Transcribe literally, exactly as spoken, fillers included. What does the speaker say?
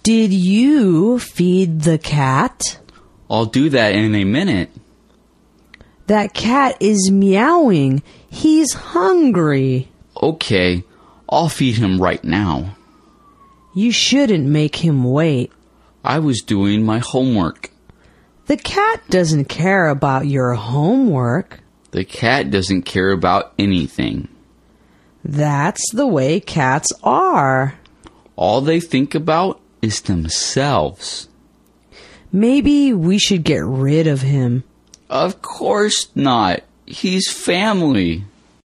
Did you feed the cat? I'll do that in a minute. That cat is meowing. He's hungry. Okay, I'll feed him right now. You shouldn't make him wait. I was doing my homework. The cat doesn't care about your homework. The cat doesn't care about anything. That's the way cats are. All they think about is themselves. Maybe we should get rid of him. Of course not. He's family.